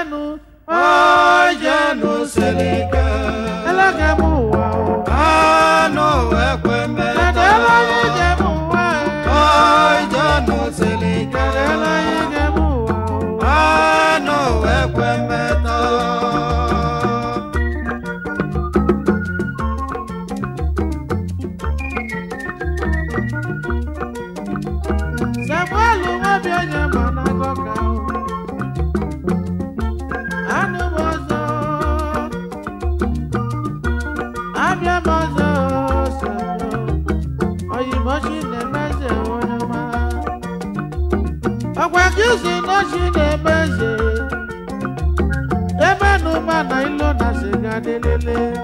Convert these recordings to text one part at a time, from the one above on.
jenu, oh jenu selika. Eloge muwa o. Ano ekweme. Eloge gemuwa. Oh jenu selika. Eloge gemuwa o. Ano ekweme to. Samuel wabionye mana goka o. Anu mozo. Abia mozo Samuel. Oyi moshi nemeze onyoma. Okwa kisi noshi nemeze. Ebe numa na ilo na siga delele.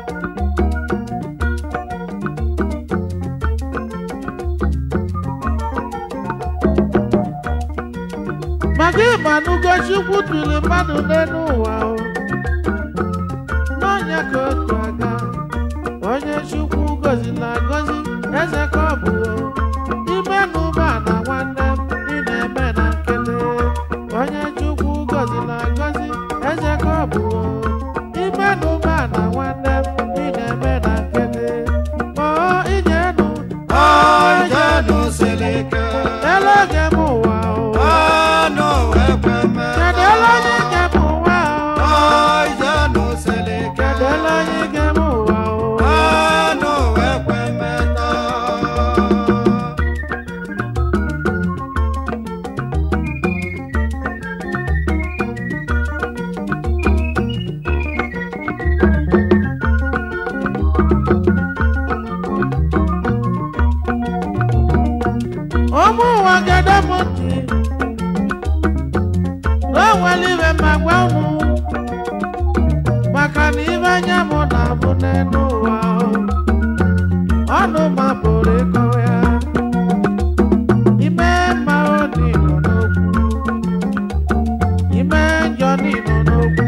Magi manugo chukwu tuli mmadụ n'elu ụwa o. N'ọnya ka otu aga, onye chukwu gozila agozi, eze ka ọ bụ o. Ime n'ụba na nwanne m, ị na-eme na nkele. Onye chukwu gozila agozi, eze ka ọ bụ o. Ime n'ụba na nwanne m, ị na-eme na nkele. Oo ijenu, Oh jenu selika. eloge m ụwa o. Ano ekweme. Kedu eloge nke m ụwa o. Oh jenu selika. Kedu eloge nke m ụwa o. Ano ekweme to. Ụmụ ụwa gede m ntị n'onwere ibe ma gwa unu maka na ibe anya m na-abụ n'elu ụwa o. Ọnụ ma pụrụ ịkọ ya ime mma o n'ịnọ n'okwu ime njọ n'ịnọ n'okwu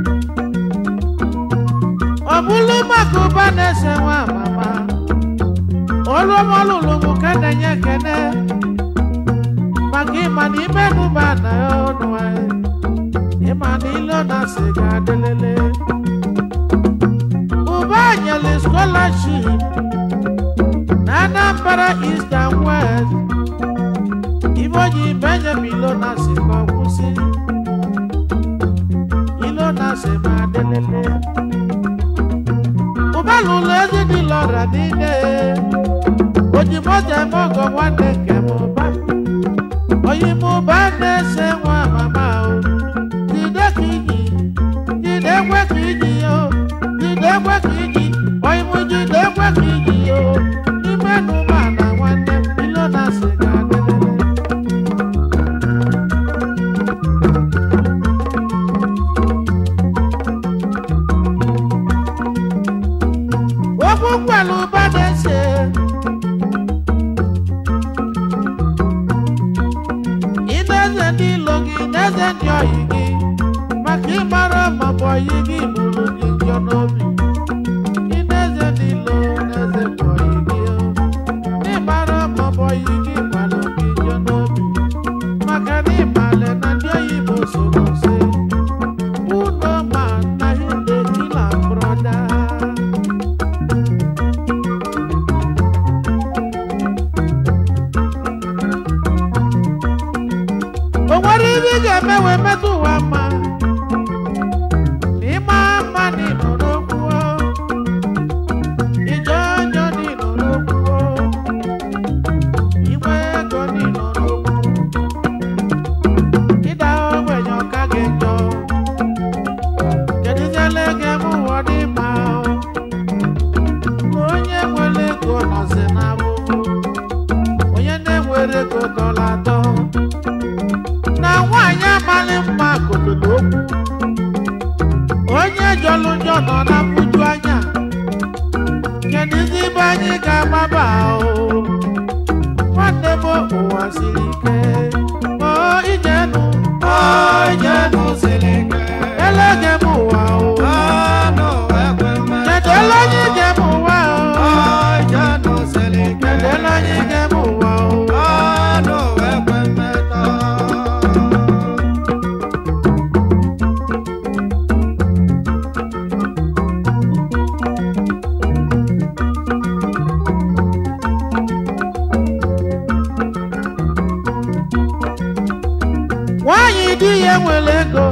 ọ bụrụ maka ụba na-ese nwa mama olụmọlụlụ m ka na-enye ekene maka ịma na ime n'ụba na ya ọnụ anyị ịma na ilo na siga adelele ụba nyere scholarship na Anambra East and West ibe onye Benjamin ilo na siga ọkwụsị ilo na siga adelele ụba lụlụ ezi dị lọra niile ojimoja mogo nwanne nke m ụba oyi m ụba na-ese nwa mama o. Jide ka iji jide ekwe ka iji o jide ekwe ka iji oyi m jide ekwe ka iji o. Ime n'ụba na nwanne m ilo na siga adelele. Okwu nkwelu ụba na-ese ineze ndị ilo gị n'eze ndị oyi gị maka ịmara ma bụ oyi gị bụrụ gị njọ n'obi. Ineze ndị ilo n'eze bụ oyi gị o. N'ịmara ma bụ oyi gị gbalụ gị njọ n'obi maka na ịmale na ndị oyibo soro se uno ma na hinde kila broda. O nwere ibe ị ga-eme wee metụ ụwa mma n'ịma mma n'ịnọ n'okwu o. Ije ọjọ n'ịnọ n'okwu o. Inwe ego n'ịnọ n'okwu. Ịda ogbenye ọka gị njọ. Kedụziele ego eme ụwa dị mma o. Onye nwere ego nọzi n'abụbụ. Onye na-enwere ego dọla atọ. Na nwaanyị amalị mma kotolo okwu. Onye jọlụ njọ nọ na mfuju anya. Kedụzi ibe anyị ga-agbaba o. Nwanne m ụwa siri ike. O ijenu. Oh jenu selika. Eloge m ụwa o. Ano ekweme. Kedu eloge ge m ụwa o. Oh jenu selika. Kedu eloge ge m ụwa o. Ano ekweme to. nwanyị di ya nwere ego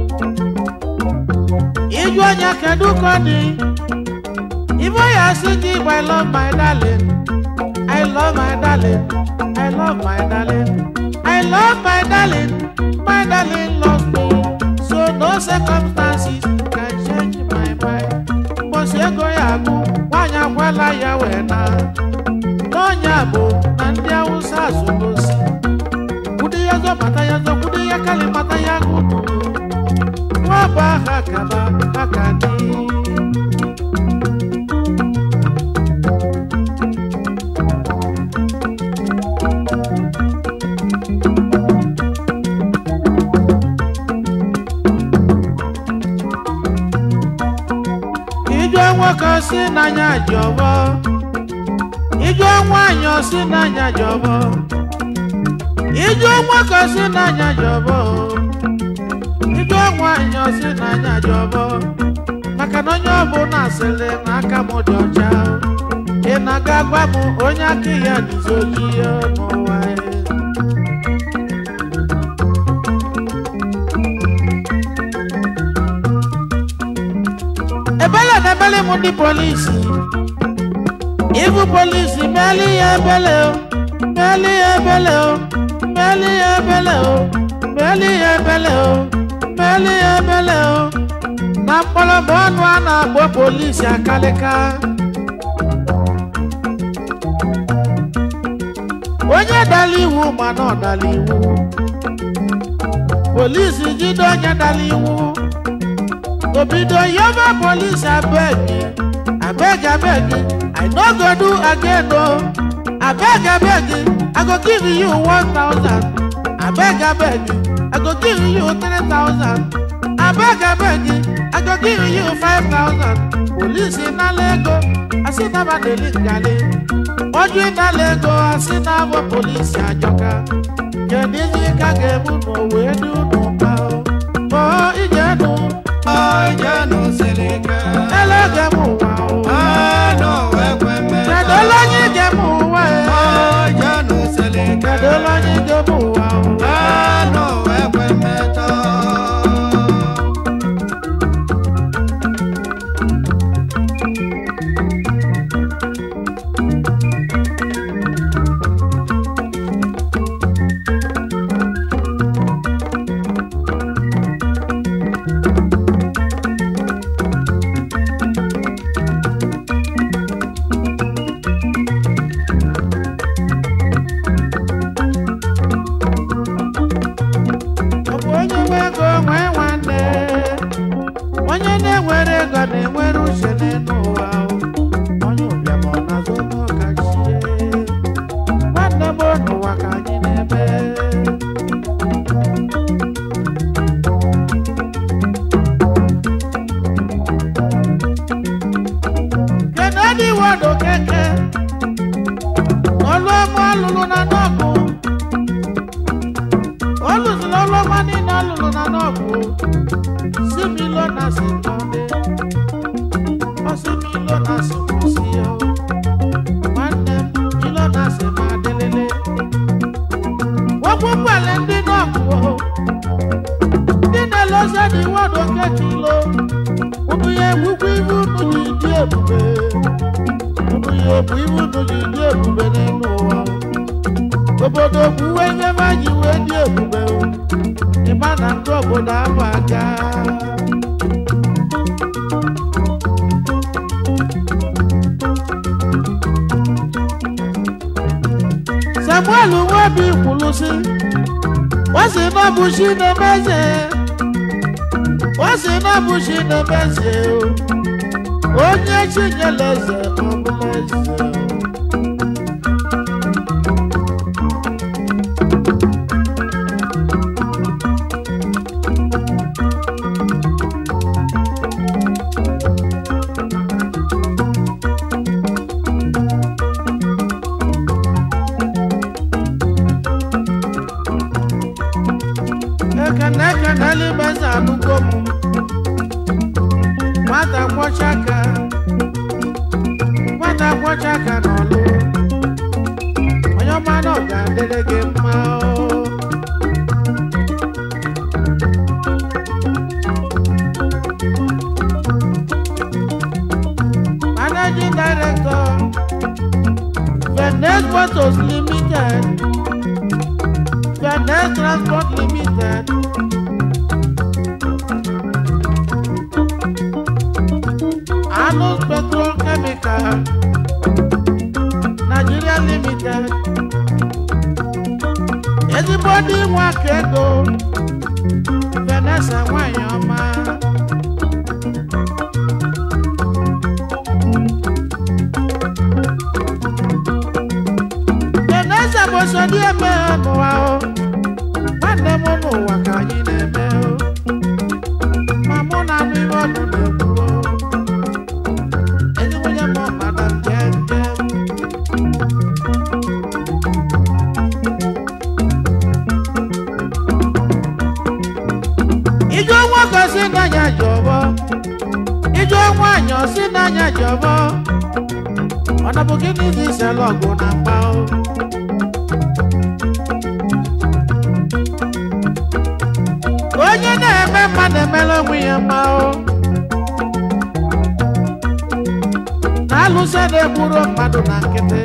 ịjụ anya kedu ka ọ dị ibo ya sị gị I love my darling I love my darling I love my darling I love my darling loves me so no circumstances can change my mind mbosi ego ya agụ nwanyị akwala ya wee na n'ọnya bụ na ndị Awụsa azụgosi kwudi ya zọ mata ya zọ kwudi ya kali mata ya gụdụ nwaba ha kaba aka dị nwoke si n'anya jọbọ ijụ nwanyị si n'anya jọbọ ijụ nwoke si n'anya jọbọ ijụ nwanyị si n'anya jọbọ maka na onye ọbụla asịrị n'aka m dị ọcha ị na-aga gwa m onye aka ya dịzi oji ya n'ụwa ebele na ebele m ndị polisi ibu polisi meli ya ebele o meli ya ebele o meli ya ebele o meli ya ebele o meli ya ebele o na mkpọrọbụ ọnụ a na-akpọ polisi akalịka onye dara iwu mana ọ dara iwu polisi jide onye dara iwu obido yaba police abeg I no go do again o abeg I go give you 1,000 abeg I go give you 3,000 abeg I go give you 5,000 police na lego asina ba deli ngale oju na lego asina bo police ajoka jedizi ka gemu no we do no pa o ijenu Janu seleke elogemu wa o no wekweme dadolonyi gemu wa Janu seleke dadolonyi gemu wa o no wekweme to Samuel Nwabi kwulusi wasi na bushi na meze wasi na bushi na meze onye chinyeleze ọbụleze Kanali beza anukomu Mata kwa chaka nolu Onyo mano ga delege mao Finesse Motors Limited, Finesse Transport Limited, Anus Petrochemical Nigeria Limited, Everybody want to go, Vanessa Wayama. Vanessa was a dear man, wow. One demon, what can you name? Mamma, we want to go. Anyone, your mama, Madame Jen. Sinanya jobo, ijo wanyo sinanya jobo. Ona bukini zise logo na mbao. Onye na-eme mmadụ emela onwe ya mbao. Na-alụsị na-egburu mmadụ na nkịtị.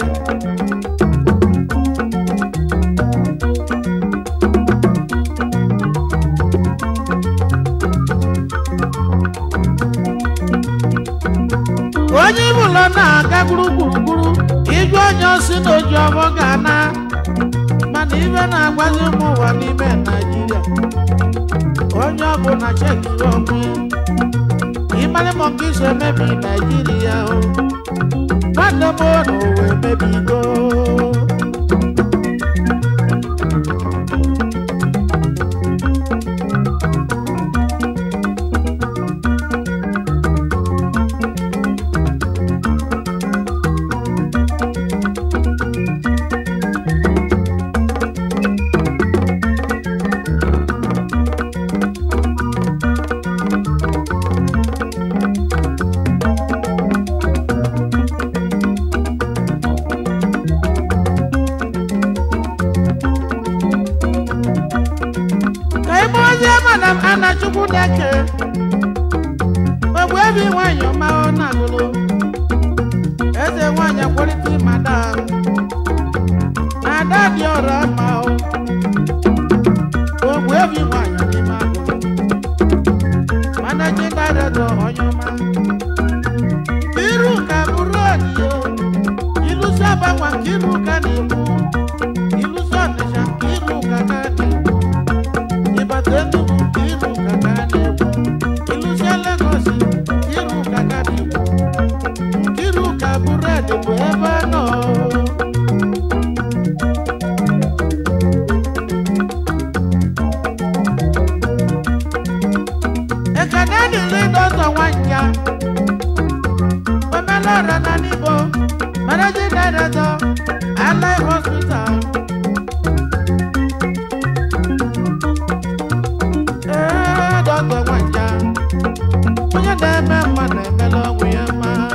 Onye ibulo na-aga gburugburu iju onye osi na oji ọgbọ ga-ana mana ibe na-agbazi ụmụ ụwa n'ime Naịjirịa onye ọbụla chekiri onwe ịmara ma nke isi emebi Naịjirịa o nwanne m na ụwa emebigo. Ana chukwu deke ogbe bi nwanyi ọma ọ na-agụlụ eze nwanyi quality madam ada dị ọrụ ọma ọ ogbe bi nwanyi n'ime agụlụ managing director onye ọma iru ka bụrụ ọdịyo ilusi agbanwa nke iru ka na-ekwu ilusi ọdịsha nke iru ka na-ekwu ịbata Enugu Managing Director, Ally Hospital. Dr. Wanja, when you're there, man, mellow, we are man.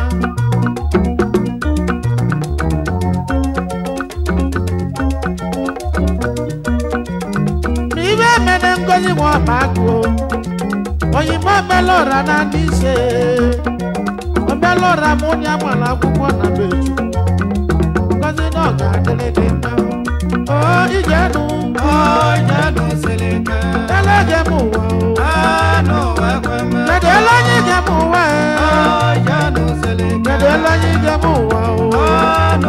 Even men and going one back home. When you want mellow, run and say, Mellow Ramonia, one I want to be. Because you know, God, oh, you know, Selika. Tell them, I know, let the Lani get away. Oh, you know, Selika. Let the Lani get away. Oh, no,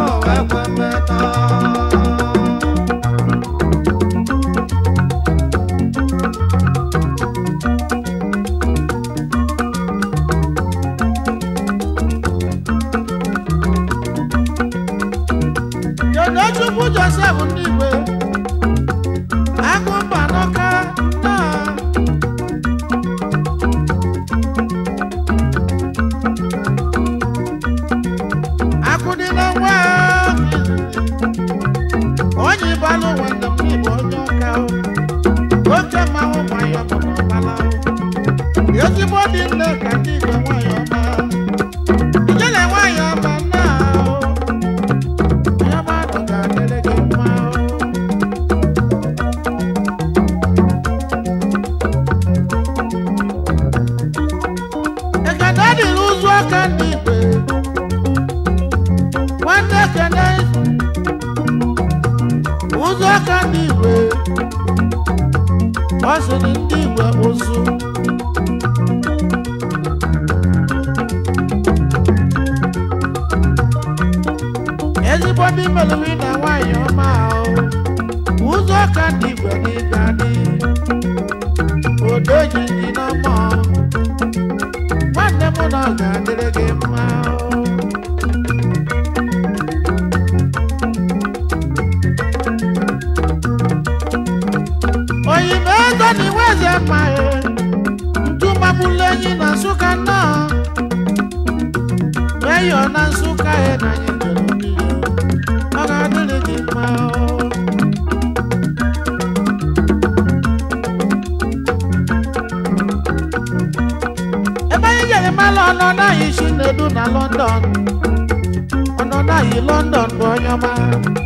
you put yourself on the way. I'm going to Banoka. I couldn't know why. Only Balo when the people on your cow. Look at my own way up on the Balo. Everybody in the country, the way you're now. You know why you're now. One day, ndị Igwe ụzụ ezigbo ndị melụri na nwanyị ọma ahụ ụzọ ka ndị Igwe n'ịga dị odo ji dị n'ọmọ nwanne m na ọ ga-adịrị gị mma oyime ego na iwe eze mma ntu mabụlụ enyi na Nsụka nnọọ meyo na Nsụka na anyị jere mmiri ọ ga-adịrị gị mma ebe anyị jere mmalụ ọnọdụ anyị si n'edu na London ọnọdụ anyị London bụ onye ọma